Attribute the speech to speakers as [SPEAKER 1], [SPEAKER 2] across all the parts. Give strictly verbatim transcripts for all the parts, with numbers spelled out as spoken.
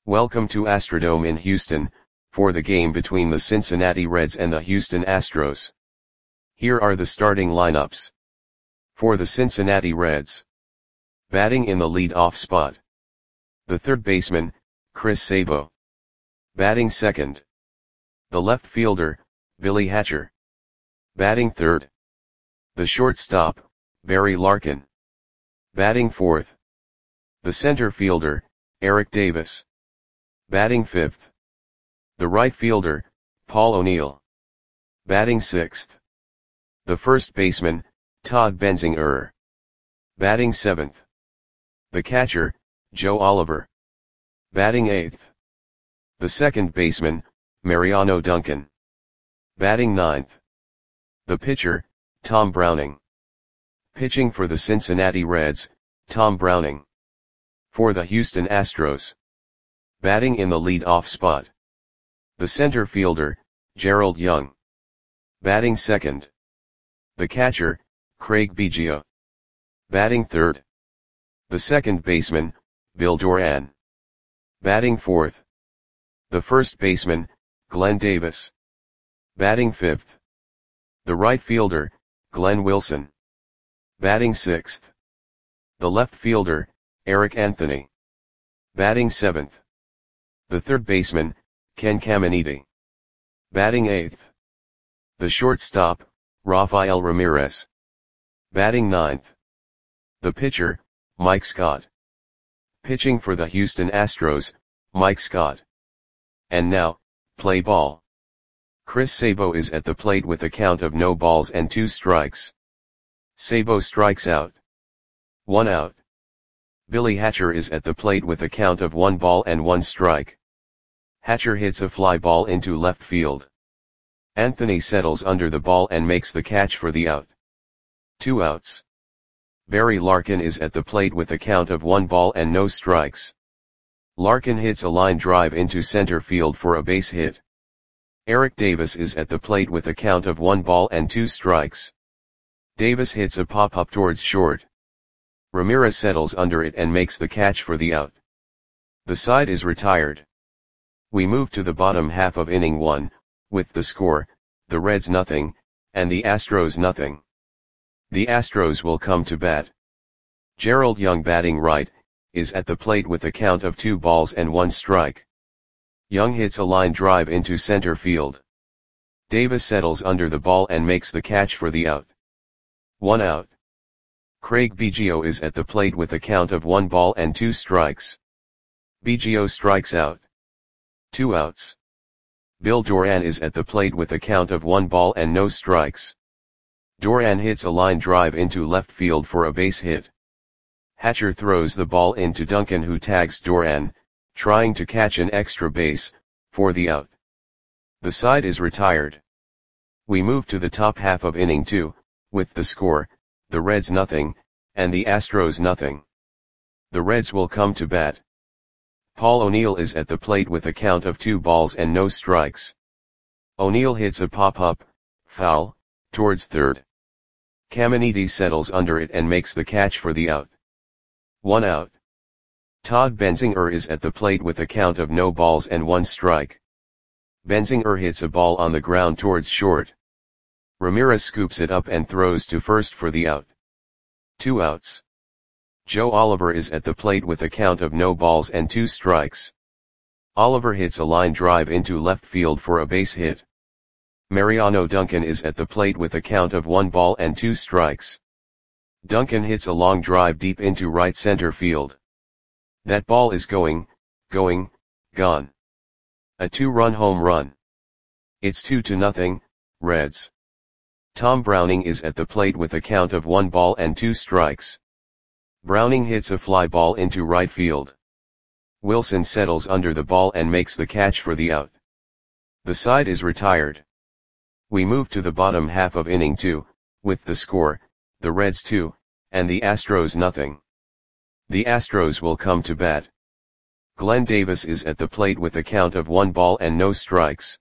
[SPEAKER 1] Welcome to Astrodome in Houston, for the game between the Cincinnati Reds and the Houston Astros. Here are the starting lineups. For the Cincinnati Reds. Batting in the lead-off spot. The third baseman, Chris Sabo. Batting second. The left fielder, Billy Hatcher. Batting third. The shortstop, Barry Larkin. Batting fourth. The center fielder, Eric Davis. Batting fifth. The right fielder, Paul O'Neill. Batting sixth. The first baseman, Todd Benzinger. Batting seventh. The catcher, Joe Oliver. Batting eighth. The second baseman, Mariano Duncan. Batting ninth. The pitcher, Tom Browning. Pitching for the Cincinnati Reds, Tom Browning. For the Houston Astros. Batting in the lead-off spot. The center fielder, Gerald Young. Batting second. The catcher, Craig Biggio. Batting third. The second baseman, Bill Doran. Batting fourth. The first baseman, Glenn Davis. Batting fifth. The right fielder, Glenn Wilson. Batting sixth. The left fielder, Eric Anthony. Batting seventh. The third baseman, Ken Caminiti. Batting eighth. The shortstop, Rafael Ramirez. Batting ninth. The pitcher, Mike Scott. Pitching for the Houston Astros, Mike Scott. And now, play ball. Chris Sabo is at the plate with a count of no balls and two strikes. Sabo strikes out. One out. Billy Hatcher is at the plate with a count of one ball and one strike. Hatcher hits a fly ball into left field. Anthony settles under the ball and makes the catch for the out. Two outs. Barry Larkin is at the plate with a count of one ball and no strikes. Larkin hits a line drive into center field for a base hit. Eric Davis is at the plate with a count of one ball and two strikes. Davis hits a pop-up towards short. Ramirez settles under it and makes the catch for the out. The side is retired. We move to the bottom half of inning one, with the score, the Reds nothing, and the Astros nothing. The Astros will come to bat. Gerald Young batting right, is at the plate with a count of two balls and one strike. Young hits a line drive into center field. Davis settles under the ball and makes the catch for the out. One out. Craig Biggio is at the plate with a count of one ball and two strikes. Biggio strikes out. Two outs. Bill Doran is at the plate with a count of one ball and no strikes. Doran hits a line drive into left field for a base hit. Hatcher throws the ball into Duncan, who tags Doran, trying to catch an extra base, for the out. The side is retired. We move to the top half of inning two, with the score, the Reds nothing, and the Astros nothing. The Reds will come to bat. Paul O'Neill is at the plate with a count of two balls and no strikes. O'Neill hits a pop-up, foul, towards third. Caminiti settles under it and makes the catch for the out. One out. Todd Benzinger is at the plate with a count of no balls and one strike. Benzinger hits a ball on the ground towards short. Ramirez scoops it up and throws to first for the out. Two outs. Joe Oliver is at the plate with a count of no balls and two strikes. Oliver hits a line drive into left field for a base hit. Mariano Duncan is at the plate with a count of one ball and two strikes. Duncan hits a long drive deep into right center field. That ball is going, going, gone. A two-run home run. It's two to nothing, Reds. Tom Browning is at the plate with a count of one ball and two strikes. Browning hits a fly ball into right field. Wilson settles under the ball and makes the catch for the out. The side is retired. We move to the bottom half of inning two, with the score, the Reds two, and the Astros nothing. The Astros will come to bat. Glenn Davis is at the plate with a count of one ball and no strikes.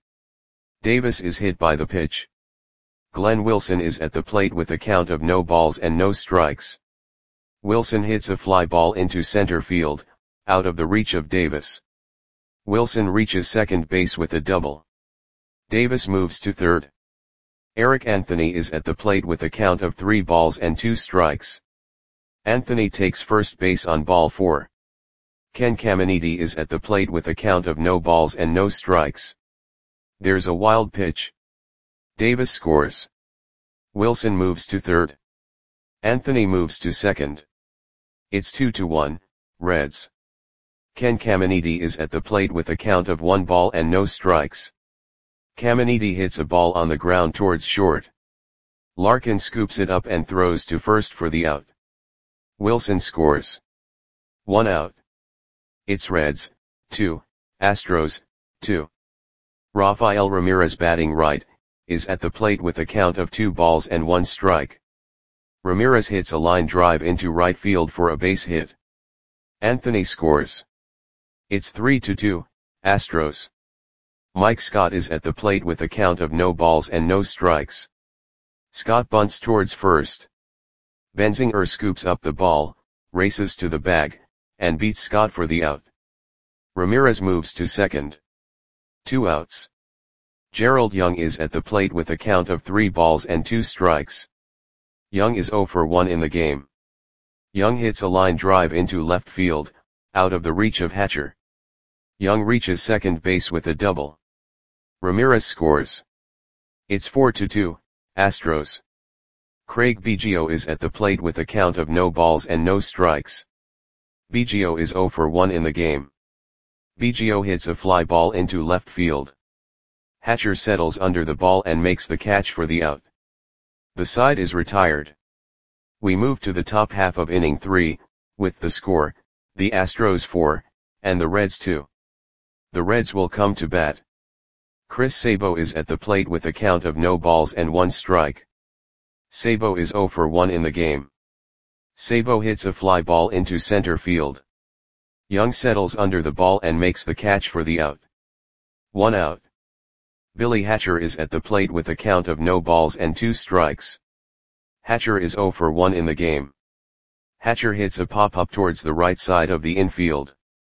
[SPEAKER 1] Davis is hit by the pitch. Glenn Wilson is at the plate with a count of no balls and no strikes. Wilson hits a fly ball into center field, out of the reach of Davis. Wilson reaches second base with a double. Davis moves to third. Eric Anthony is at the plate with a count of three balls and two strikes. Anthony takes first base on ball four. Ken Caminiti is at the plate with a count of no balls and no strikes. There's a wild pitch. Davis scores. Wilson moves to third. Anthony moves to second. It's two to one, Reds. Ken Caminiti is at the plate with a count of one ball and no strikes. Caminiti hits a ball on the ground towards short. Larkin scoops it up and throws to first for the out. Wilson scores. One out. It's Reds, two, Astros, two. Rafael Ramirez, batting right, is at the plate with a count of two balls and one strike. Ramirez hits a line drive into right field for a base hit. Anthony scores. It's three to two, Astros. Mike Scott is at the plate with a count of no balls and no strikes. Scott bunts towards first. Benzinger scoops up the ball, races to the bag, and beats Scott for the out. Ramirez moves to second. Two outs. Gerald Young is at the plate with a count of three balls and two strikes. Young is zero for one in the game. Young hits a line drive into left field, out of the reach of Hatcher. Young reaches second base with a double. Ramirez scores. It's four to two, Astros. Craig Biggio is at the plate with a count of no balls and no strikes. Biggio is zero for one in the game. Biggio hits a fly ball into left field. Hatcher settles under the ball and makes the catch for the out. The side is retired. We move to the top half of inning three, with the score, the Astros four, and the Reds two. The Reds will come to bat. Chris Sabo is at the plate with a count of no balls and one strike. Sabo is zero for one in the game. Sabo hits a fly ball into center field. Young settles under the ball and makes the catch for the out. One out. Billy Hatcher is at the plate with a count of no balls and two strikes. Hatcher is zero for one in the game. Hatcher hits a pop-up towards the right side of the infield.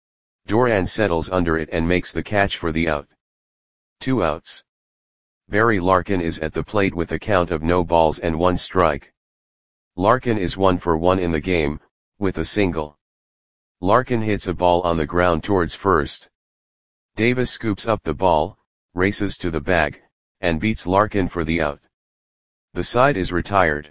[SPEAKER 1] Duran settles under it and makes the catch for the out. Two outs. Barry Larkin is at the plate with a count of no balls and one strike. Larkin is one for one in the game, with a single. Larkin hits a ball on the ground towards first. Davis scoops up the ball, races to the bag, and beats Larkin for the out. The side is retired.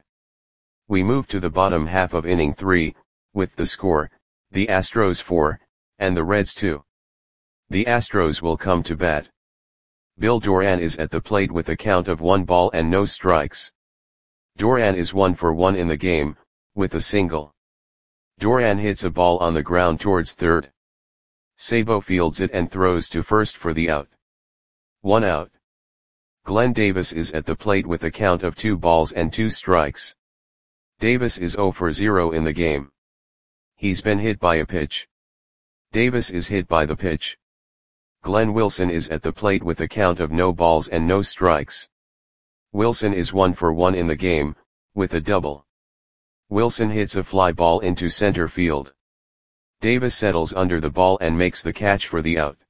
[SPEAKER 1] We move to the bottom half of inning three, with the score, the Astros four, and the Reds two. The Astros will come to bat. Bill Duran is at the plate with a count of one ball and no strikes. Duran is one for one in the game, with a single. Duran hits a ball on the ground towards third. Sabo fields it and throws to first for the out. One out. Glenn Davis is at the plate with a count of two balls and two strikes. Davis is zero for zero in the game. He's been hit by a pitch. Davis is hit by the pitch. Glenn Wilson is at the plate with a count of no balls and no strikes. Wilson is one for one in the game, with a double. Wilson hits a fly ball into center field. Davis settles under the ball and makes the catch for the out.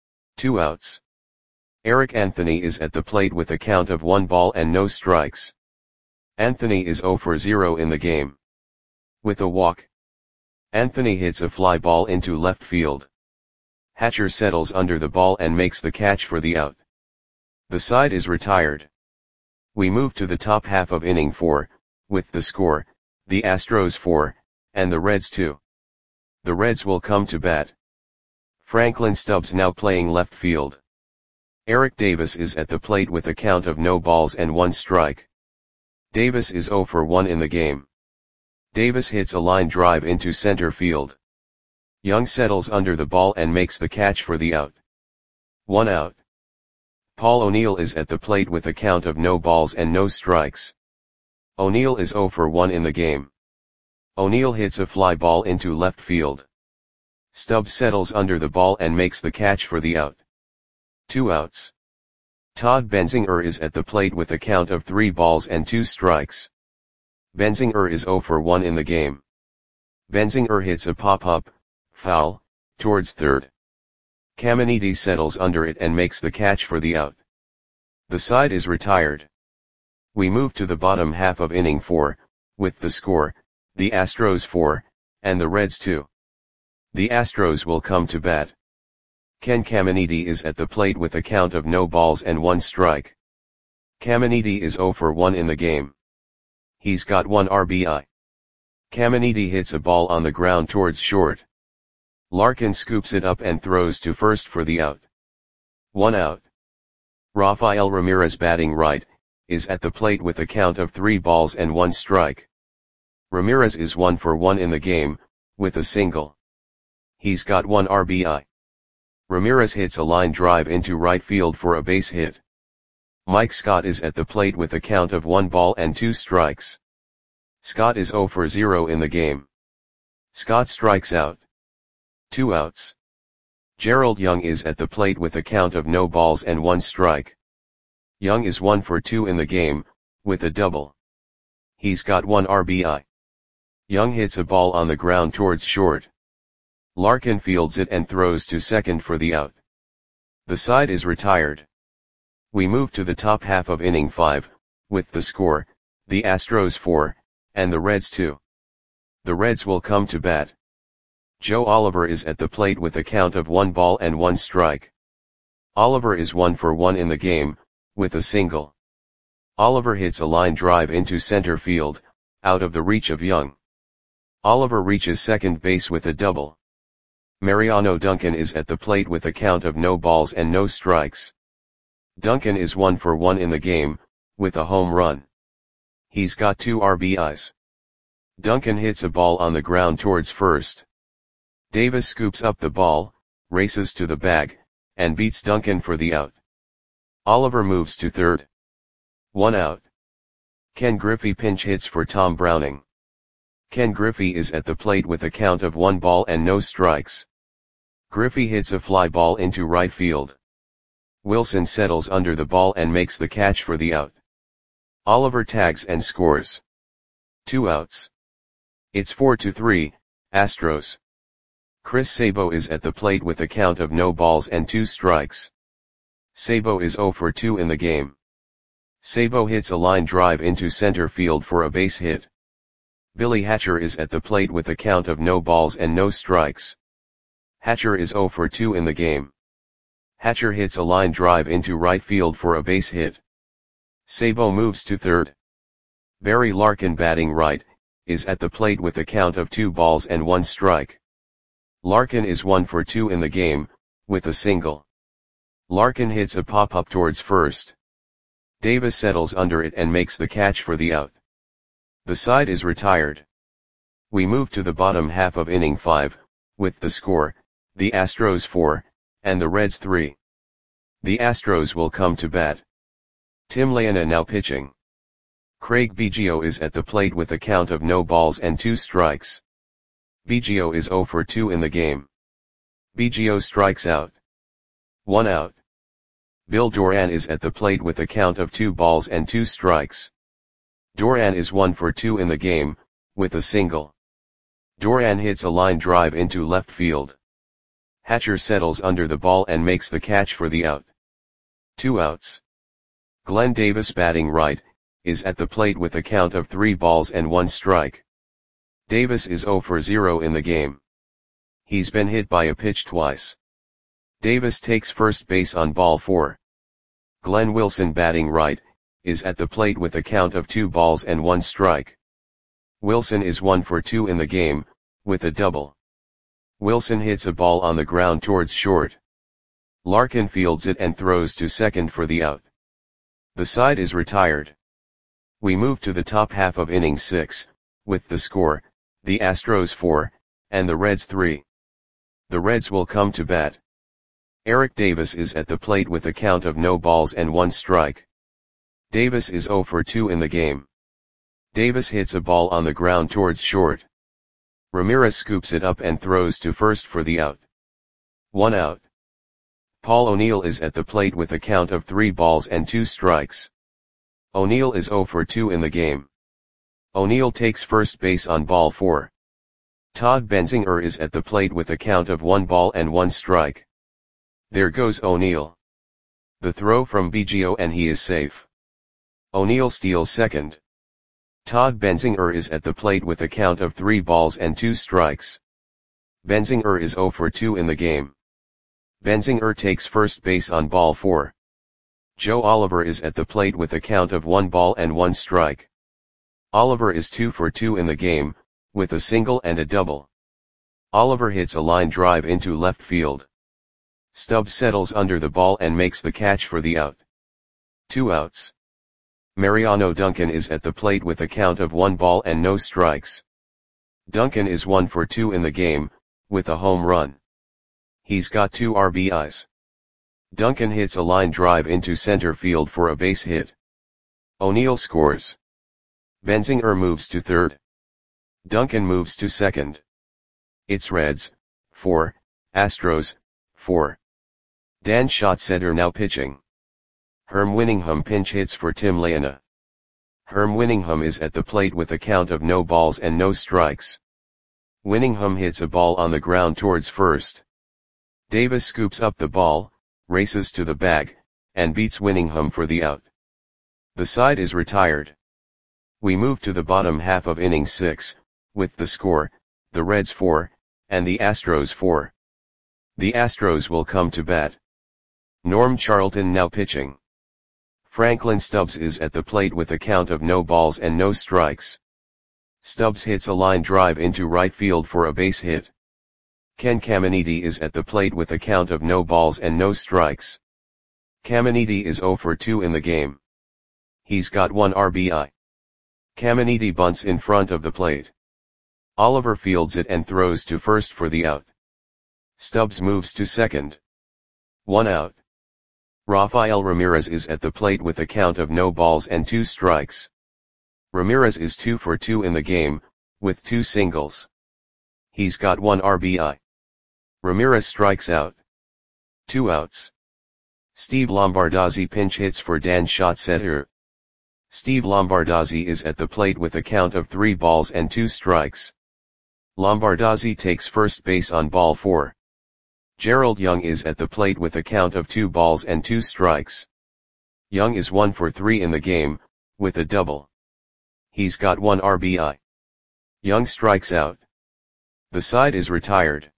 [SPEAKER 1] Two outs. Eric Anthony is at the plate with a count of one ball and no strikes. Anthony is zero for zero in the game. With a walk. Anthony hits a fly ball into left field. Hatcher settles under the ball and makes the catch for the out. The side is retired. We move to the top half of inning four, with the score, the Astros four, and the Reds two. The Reds will come to bat. Franklin Stubbs now playing left field. Eric Davis is at the plate with a count of no balls and one strike. Davis is zero for one in the game. Davis hits a line drive into center field. Young settles under the ball and makes the catch for the out. One out. Paul O'Neill is at the plate with a count of no balls and no strikes. O'Neill is zero for one in the game. O'Neill hits a fly ball into left field. Stubbs settles under the ball and makes the catch for the out. Two outs. Todd Benzinger is at the plate with a count of three balls and two strikes. Benzinger is zero for one in the game. Benzinger hits a pop-up, foul, towards third. Caminiti settles under it and makes the catch for the out. The side is retired. We move to the bottom half of inning four, with the score, the Astros four, and the Reds two. The Astros will come to bat. Ken Caminiti is at the plate with a count of no balls and one strike. Caminiti is oh for one in the game. He's got one R B I. Caminiti hits a ball on the ground towards short. Larkin scoops it up and throws to first for the out. One out. Rafael Ramirez, batting right, is at the plate with a count of three balls and one strike. Ramirez is one for one in the game, with a single. He's got one R B I. Ramirez hits a line drive into right field for a base hit. Mike Scott is at the plate with a count of one ball and two strikes. Scott is oh for zero in the game. Scott strikes out. Two outs. Gerald Young is at the plate with a count of no balls and one strike. Young is one for two in the game, with a double. He's got one R B I. Young hits a ball on the ground towards short. Larkin fields it and throws to second for the out. The side is retired. We move to the top half of inning five, with the score, the Astros four, and the Reds two. The Reds will come to bat. Joe Oliver is at the plate with a count of one ball and one strike. Oliver is one for one in the game, with a single. Oliver hits a line drive into center field, out of the reach of Young. Oliver reaches second base with a double. Mariano Duncan is at the plate with a count of no balls and no strikes. Duncan is one for one in the game, with a home run. He's got two R B Is. Duncan hits a ball on the ground towards first. Davis scoops up the ball, races to the bag, and beats Duncan for the out. Oliver moves to third. One out. Ken Griffey pinch hits for Tom Browning. Ken Griffey is at the plate with a count of one ball and no strikes. Griffey hits a fly ball into right field. Wilson settles under the ball and makes the catch for the out. Oliver tags and scores. Two outs. It's four to three, Astros. Chris Sabo is at the plate with a count of no balls and two strikes. Sabo is oh for two in the game. Sabo hits a line drive into center field for a base hit. Billy Hatcher is at the plate with a count of no balls and no strikes. Hatcher is oh for two in the game. Hatcher hits a line drive into right field for a base hit. Sabo moves to third. Barry Larkin, batting right, is at the plate with a count of two balls and one strike. Larkin is one for two in the game, with a single. Larkin hits a pop-up towards first. Davis settles under it and makes the catch for the out. The side is retired. We move to the bottom half of inning five, with the score, the Astros four, and the Reds three. The Astros will come to bat. Tim Leona now pitching. Craig Biggio is at the plate with a count of no balls and two strikes. Biggio is oh for two in the game. Biggio strikes out. One out. Bill Doran is at the plate with a count of two balls and two strikes. Doran is one for two in the game, with a single. Doran hits a line drive into left field. Hatcher settles under the ball and makes the catch for the out. Two outs. Glenn Davis, batting right, is at the plate with a count of three balls and one strike. Davis is oh for zero in the game. He's been hit by a pitch twice. Davis takes first base on ball four. Glenn Wilson, batting right, is at the plate with a count of two balls and one strike. Wilson is one for two in the game, with a double. Wilson hits a ball on the ground towards short. Larkin fields it and throws to second for the out. The side is retired. We move to the top half of inning six, with the score, the Astros four, and the Reds three. The Reds will come to bat. Eric Davis is at the plate with a count of no balls and one strike. Davis is oh for two in the game. Davis hits a ball on the ground towards short. Ramirez scoops it up and throws to first for the out. One out. Paul O'Neill is at the plate with a count of three balls and two strikes. O'Neill is oh for two in the game. O'Neill takes first base on ball four. Todd Benzinger is at the plate with a count of one ball and one strike. There goes O'Neill. The throw from Biggio and he is safe. O'Neill steals second. Todd Benzinger is at the plate with a count of three balls and two strikes. Benzinger is zero for two in the game. Benzinger takes first base on ball four. Joe Oliver is at the plate with a count of one ball and one strike. Oliver is two for two in the game, with a single and a double. Oliver hits a line drive into left field. Stubbs settles under the ball and makes the catch for the out. Two outs. Mariano Duncan is at the plate with a count of one ball and no strikes. Duncan is one for two in the game, with a home run. He's got two R B Is. Duncan hits a line drive into center field for a base hit. O'Neill scores. Benzinger moves to third. Duncan moves to second. It's Reds, four, Astros, four. Dan Schatzeder now pitching. Herm Winningham pinch hits for Tim Leona. Herm Winningham is at the plate with a count of no balls and no strikes. Winningham hits a ball on the ground towards first. Davis scoops up the ball, races to the bag, and beats Winningham for the out. The side is retired. We move to the bottom half of inning six, with the score, the Reds four, and the Astros four. The Astros will come to bat. Norm Charlton now pitching. Franklin Stubbs is at the plate with a count of no balls and no strikes. Stubbs hits a line drive into right field for a base hit. Ken Caminiti is at the plate with a count of no balls and no strikes. Caminiti is zero for two in the game. He's got one R B I. Caminiti bunts in front of the plate. Oliver fields it and throws to first for the out. Stubbs moves to second. One out. Rafael Ramirez is at the plate with a count of no balls and two strikes. Ramirez is two for two in the game, with two singles. He's got one R B I. Ramirez strikes out. Two outs. Steve Lombardozzi pinch hits for Dan Schatzeder. Steve Lombardozzi is at the plate with a count of three balls and two strikes. Lombardozzi takes first base on ball four. Gerald Young is at the plate with a count of two balls and two strikes. Young is one for three in the game, with a double. He's got one R B I. Young strikes out. The side is retired.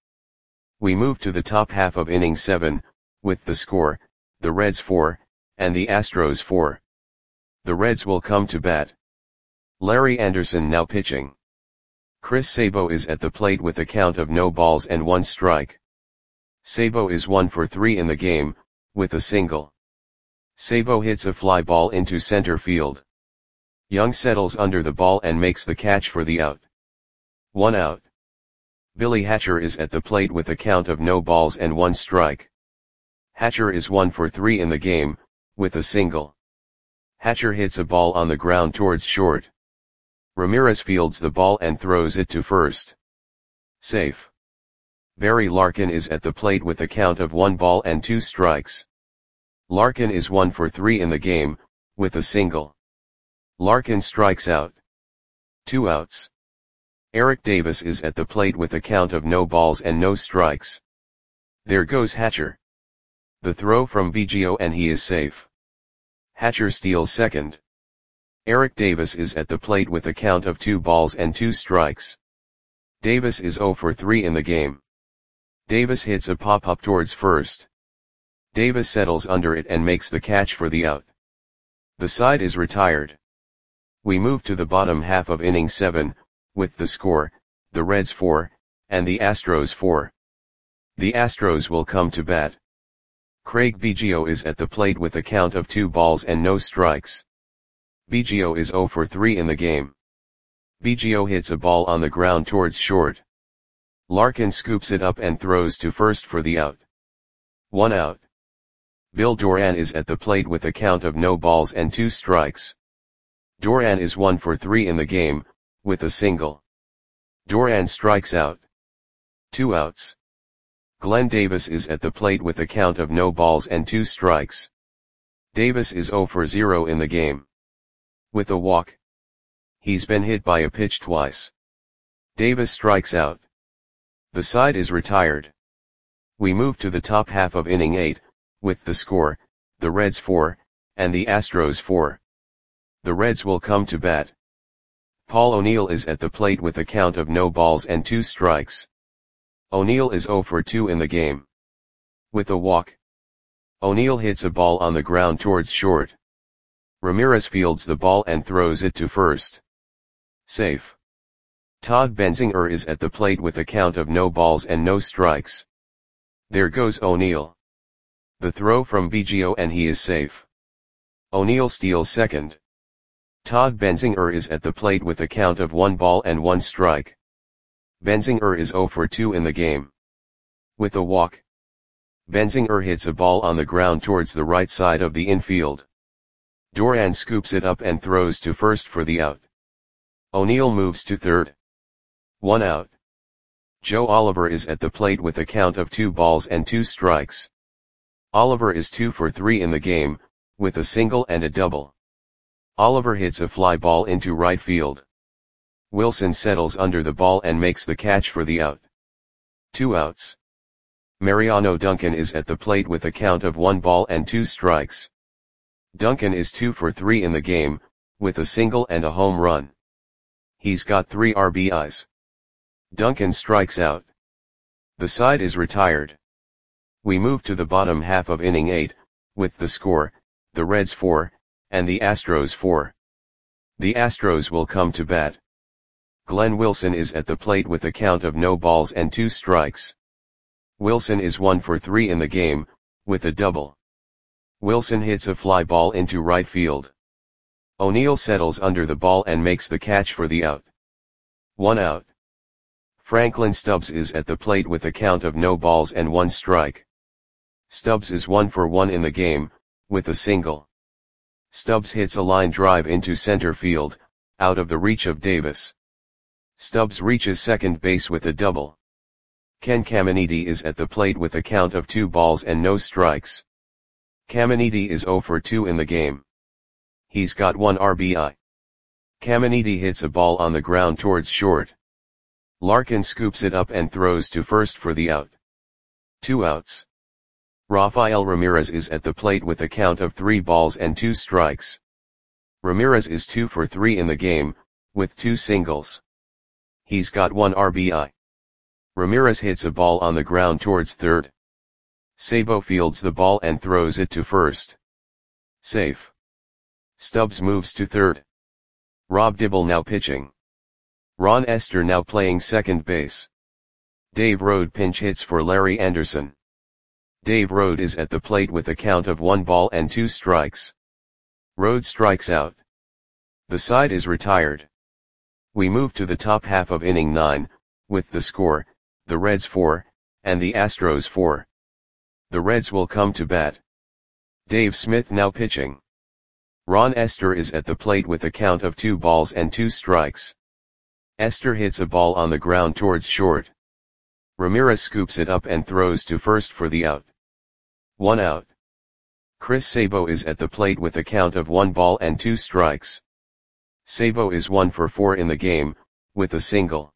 [SPEAKER 1] We move to the top half of inning seven, with the score, the Reds four, and the Astros four. The Reds will come to bat. Larry Anderson now pitching. Chris Sabo is at the plate with a count of no balls and one strike. Sabo is one for three in the game, with a single. Sabo hits a fly ball into center field. Young settles under the ball and makes the catch for the out. One out. Billy Hatcher is at the plate with a count of no balls and one strike. Hatcher is one for three in the game, with a single. Hatcher hits a ball on the ground towards short. Ramirez fields the ball and throws it to first. Safe. Barry Larkin is at the plate with a count of one ball and two strikes. Larkin is one for three in the game, with a single. Larkin strikes out. Two outs. Eric Davis is at the plate with a count of no balls and no strikes. There goes Hatcher. The throw from Biggio and he is safe. Hatcher steals second. Eric Davis is at the plate with a count of two balls and two strikes. Davis is zero for three in the game. Davis hits a pop-up towards first. Davis settles under it and makes the catch for the out. The side is retired. We move to the bottom half of inning seven, with the score, the Reds four, and the Astros four. The Astros will come to bat. Craig Biggio is at the plate with a count of two balls and no strikes. Biggio is zero for three in the game. Biggio hits a ball on the ground towards short. Larkin scoops it up and throws to first for the out. One out. Bill Doran is at the plate with a count of no balls and two strikes. Doran is one for three in the game, with a single. Doran strikes out. Two outs. Glenn Davis is at the plate with a count of no balls and two strikes. Davis is zero for zero in the game. With a walk. He's been hit by a pitch twice. Davis strikes out. The side is retired. We move to the top half of inning eight, with the score, the Reds four, and the Astros four. The Reds will come to bat. Paul O'Neill is at the plate with a count of no balls and two strikes. O'Neill is oh for two in the game. With a walk, O'Neill hits a ball on the ground towards short. Ramirez fields the ball and throws it to first. Safe. Todd Benzinger is at the plate with a count of no balls and no strikes. There goes O'Neill. The throw from Biggio and he is safe. O'Neill steals second. Todd Benzinger is at the plate with a count of one ball and one strike. Benzinger is oh for two in the game. With a walk, Benzinger hits a ball on the ground towards the right side of the infield. Duran scoops it up and throws to first for the out. O'Neill moves to third. One out. Joe Oliver is at the plate with a count of two balls and two strikes. Oliver is two for three in the game, with a single and a double. Oliver hits a fly ball into right field. Wilson settles under the ball and makes the catch for the out. Two outs. Mariano Duncan is at the plate with a count of one ball and two strikes. Duncan is two for three in the game, with a single and a home run. He's got three R B Is. Duncan strikes out. The side is retired. We move to the bottom half of inning eight, with the score, the Reds four, and the Astros four. The Astros will come to bat. Glenn Wilson is at the plate with a count of no balls and two strikes. Wilson is one for three in the game, with a double. Wilson hits a fly ball into right field. O'Neill settles under the ball and makes the catch for the out. One out. Franklin Stubbs is at the plate with a count of no balls and one strike. Stubbs is one for one in the game, with a single. Stubbs hits a line drive into center field, out of the reach of Davis. Stubbs reaches second base with a double. Ken Caminiti is at the plate with a count of two balls and no strikes. Caminiti is oh for two in the game. He's got one R B I. Caminiti hits a ball on the ground towards short. Larkin scoops it up and throws to first for the out. Two outs. Rafael Ramirez is at the plate with a count of three balls and two strikes. Ramirez is two for three in the game, with two singles. He's got one R B I. Ramirez hits a ball on the ground towards third. Sabo fields the ball and throws it to first. Safe. Stubbs moves to third. Rob Dibble now pitching. Ron Esther now playing second base. Dave Rode pinch hits for Larry Anderson. Dave Rode is at the plate with a count of one ball and two strikes. Rode strikes out. The side is retired. We move to the top half of inning nine, with the score, the Reds four, and the Astros four. The Reds will come to bat. Dave Smith now pitching. Ron Esther is at the plate with a count of two balls and two strikes. Esther hits a ball on the ground towards short. Ramirez scoops it up and throws to first for the out. One out. Chris Sabo is at the plate with a count of one ball and two strikes. Sabo is one for four in the game, with a single.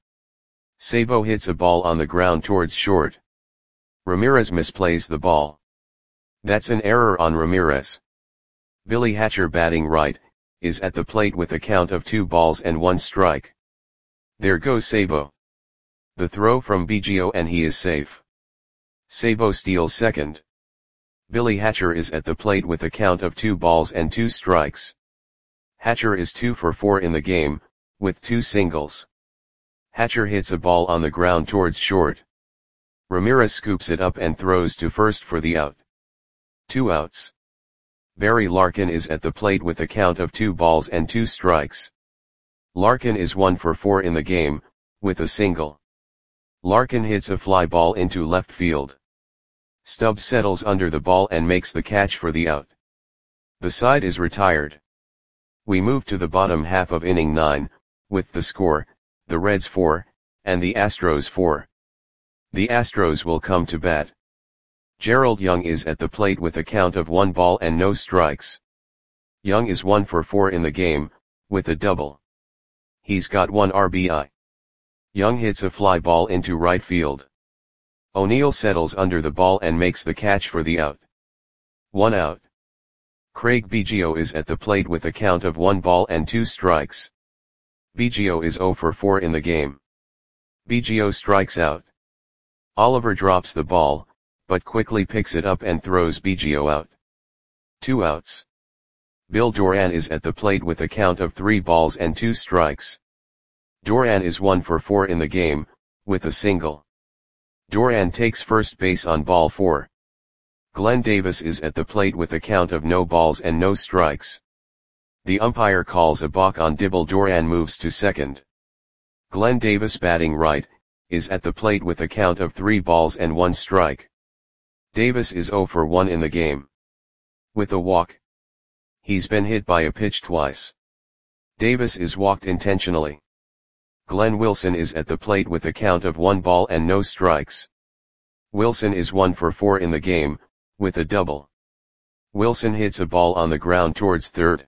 [SPEAKER 1] Sabo hits a ball on the ground towards short. Ramirez misplays the ball. That's an error on Ramirez. Billy Hatcher batting right, is at the plate with a count of two balls and one strike. There goes Sabo. The throw from Biggio and he is safe. Sabo steals second. Billy Hatcher is at the plate with a count of two balls and two strikes. Hatcher is two for four in the game, with two singles. Hatcher hits a ball on the ground towards short. Ramirez scoops it up and throws to first for the out. Two outs. Barry Larkin is at the plate with a count of two balls and two strikes. Larkin is one for four in the game, with a single. Larkin hits a fly ball into left field. Stubbs settles under the ball and makes the catch for the out. The side is retired. We move to the bottom half of inning nine, with the score, the Reds four, and the Astros four. The Astros will come to bat. Gerald Young is at the plate with a count of one ball and no strikes. Young is one for four in the game, with a double. He's got one R B I. Young hits a fly ball into right field. O'Neill settles under the ball and makes the catch for the out. One out. Craig Biggio is at the plate with a count of one ball and two strikes. Biggio is zero for four in the game. Biggio strikes out. Oliver drops the ball, but quickly picks it up and throws Biggio out. Two outs. Bill Doran is at the plate with a count of three balls and two strikes. Doran is one for four in the game, with a single. Doran takes first base on ball four. Glenn Davis is at the plate with a count of no balls and no strikes. The umpire calls a balk on Dibble. Doran moves to second. Glenn Davis, batting right, is at the plate with a count of three balls and one strike. Davis is zero for one in the game. With a walk. He's been hit by a pitch twice. Davis is walked intentionally. Glenn Wilson is at the plate with a count of one ball and no strikes. Wilson is one for four in the game, with a double. Wilson hits a ball on the ground towards third.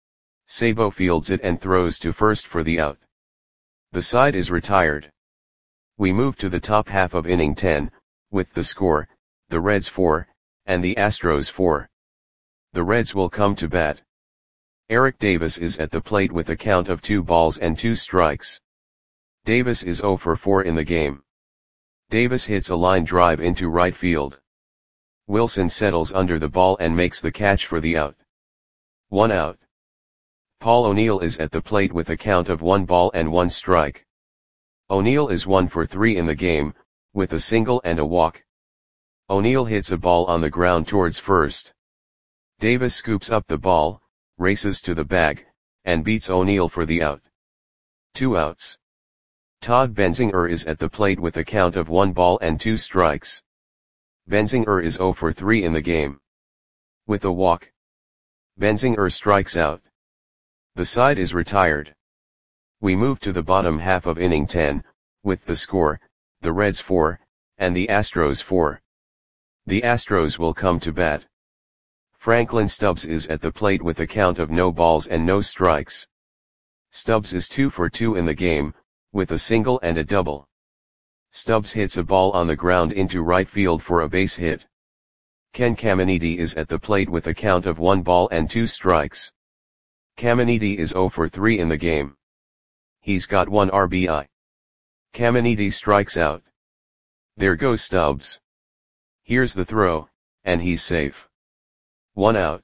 [SPEAKER 1] Sabo fields it and throws to first for the out. The side is retired. We move to the top half of inning ten, with the score, the Reds four, and the Astros four. The Reds will come to bat. Eric Davis is at the plate with a count of two balls and two strikes. Davis is zero for four in the game. Davis hits a line drive into right field. Wilson settles under the ball and makes the catch for the out. One out. Paul O'Neill is at the plate with a count of one ball and one strike. O'Neill is one for three in the game, with a single and a walk. O'Neill hits a ball on the ground towards first. Davis scoops up the ball, races to the bag, and beats O'Neill for the out. Two outs. Todd Benzinger is at the plate with a count of one ball and two strikes. Benzinger is zero for three in the game. With a walk. Benzinger strikes out. The side is retired. We move to the bottom half of inning ten, with the score, the Reds four, and the Astros four. The Astros will come to bat. Franklin Stubbs is at the plate with a count of no balls and no strikes. Stubbs is two for two in the game, with a single and a double. Stubbs hits a ball on the ground into right field for a base hit. Ken Caminiti is at the plate with a count of one ball and two strikes. Caminiti is zero for three in the game. He's got one R B I. Caminiti strikes out. There goes Stubbs. Here's the throw, and he's safe. One out.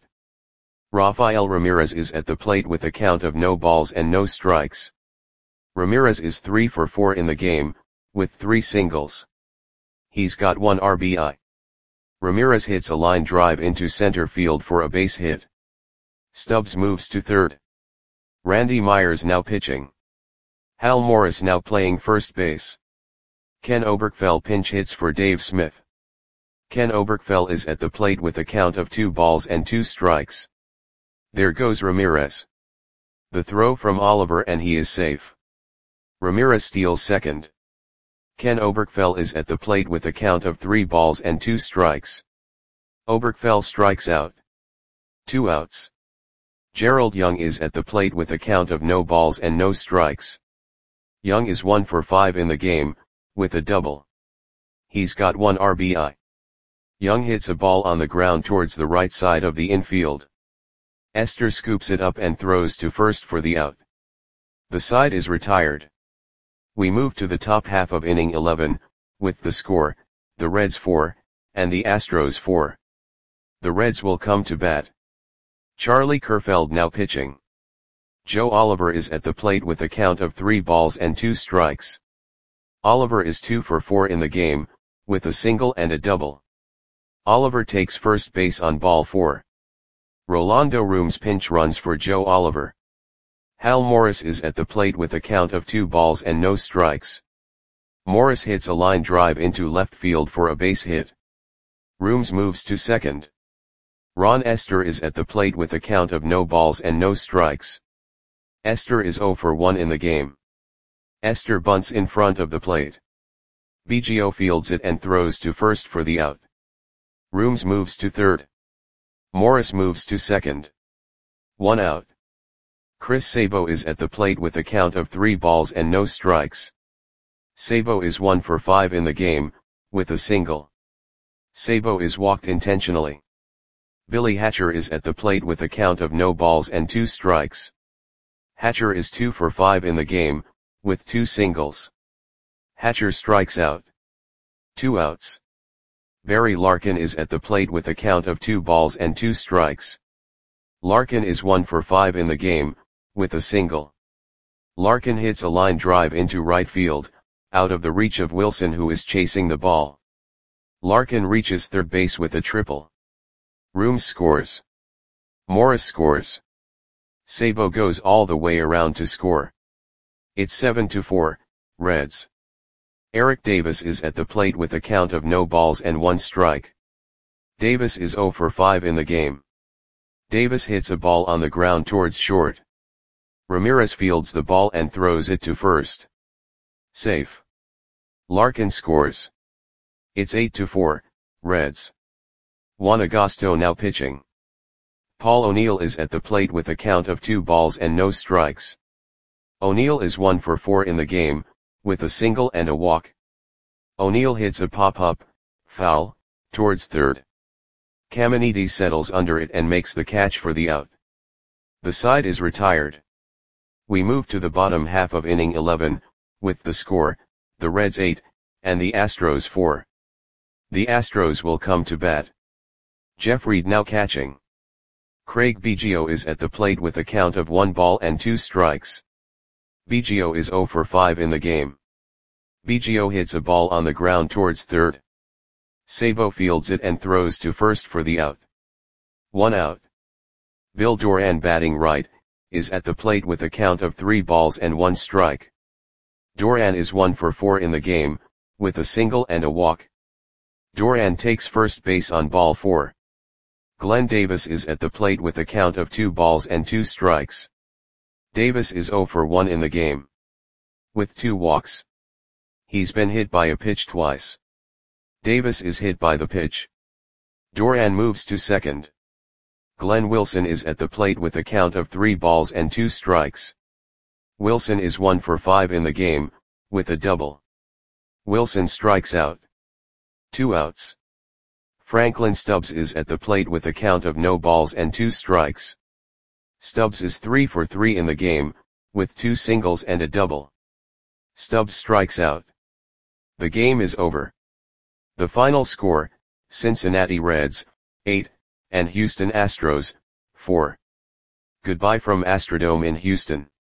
[SPEAKER 1] Rafael Ramirez is at the plate with a count of no balls and no strikes. Ramirez is three for four in the game, with three singles. He's got one R B I. Ramirez hits a line drive into center field for a base hit. Stubbs moves to third. Randy Myers now pitching. Hal Morris now playing first base. Ken Oberkfell pinch hits for Dave Smith. Ken Oberkfell is at the plate with a count of two balls and two strikes. There goes Ramirez. The throw from Oliver and he is safe. Ramirez steals second. Ken Oberkfell is at the plate with a count of three balls and two strikes. Oberkfell strikes out. Two outs. Gerald Young is at the plate with a count of no balls and no strikes. Young is one for five in the game, with a double. He's got one R B I. Young hits a ball on the ground towards the right side of the infield. Esther scoops it up and throws to first for the out. The side is retired. We move to the top half of inning eleven, with the score, the Reds four, and the Astros four. The Reds will come to bat. Charlie Kerfeld now pitching. Joe Oliver is at the plate with a count of three balls and two strikes. Oliver is two for four in the game, with a single and a double. Oliver takes first base on ball four. Rolando Rooms pinch runs for Joe Oliver. Hal Morris is at the plate with a count of two balls and no strikes. Morris hits a line drive into left field for a base hit. Rooms moves to second. Ron Esther is at the plate with a count of no balls and no strikes. Esther is zero for one in the game. Esther bunts in front of the plate. Biggio fields it and throws to first for the out. Rooms moves to third. Morris moves to second. One out. Chris Sabo is at the plate with a count of three balls and no strikes. Sabo is one for five in the game, with a single. Sabo is walked intentionally. Billy Hatcher is at the plate with a count of no balls and two strikes. Hatcher is two for five in the game, with two singles. Hatcher strikes out. Two outs. Barry Larkin is at the plate with a count of two balls and two strikes. Larkin is one for five in the game, with a single. Larkin hits a line drive into right field, out of the reach of Wilson, who is chasing the ball. Larkin reaches third base with a triple. Rooms scores. Morris scores. Sabo goes all the way around to score. It's seven to four, Reds. Eric Davis is at the plate with a count of no balls and one strike. Davis is zero for five in the game. Davis hits a ball on the ground towards short. Ramirez fields the ball and throws it to first. Safe. Larkin scores. It's eight to four, Reds. Juan Agosto now pitching. Paul O'Neill is at the plate with a count of two balls and no strikes. O'Neill is one for four in the game, with a single and a walk. O'Neill hits a pop-up, foul, towards third. Caminiti settles under it and makes the catch for the out. The side is retired. We move to the bottom half of inning eleven, with the score, the Reds eight, and the Astros four. The Astros will come to bat. Jeff Reed now catching. Craig Biggio is at the plate with a count of one ball and two strikes. Biggio is zero for five in the game. Biggio hits a ball on the ground towards third. Sabo fields it and throws to first for the out. One out. Bill Doran, batting right, is at the plate with a count of three balls and one strike. Doran is one for four in the game, with a single and a walk. Doran takes first base on ball four. Glenn Davis is at the plate with a count of two balls and two strikes. Davis is zero for one in the game, with two walks. He's been hit by a pitch twice. Davis is hit by the pitch. Doran moves to second. Glenn Wilson is at the plate with a count of three balls and two strikes. Wilson is one for five in the game, with a double. Wilson strikes out. Two outs. Franklin Stubbs is at the plate with a count of no balls and two strikes. Stubbs is three for three in the game, with two singles and a double. Stubbs strikes out. The game is over. The final score, Cincinnati Reds, eight, and Houston Astros, four. Goodbye from Astrodome in Houston.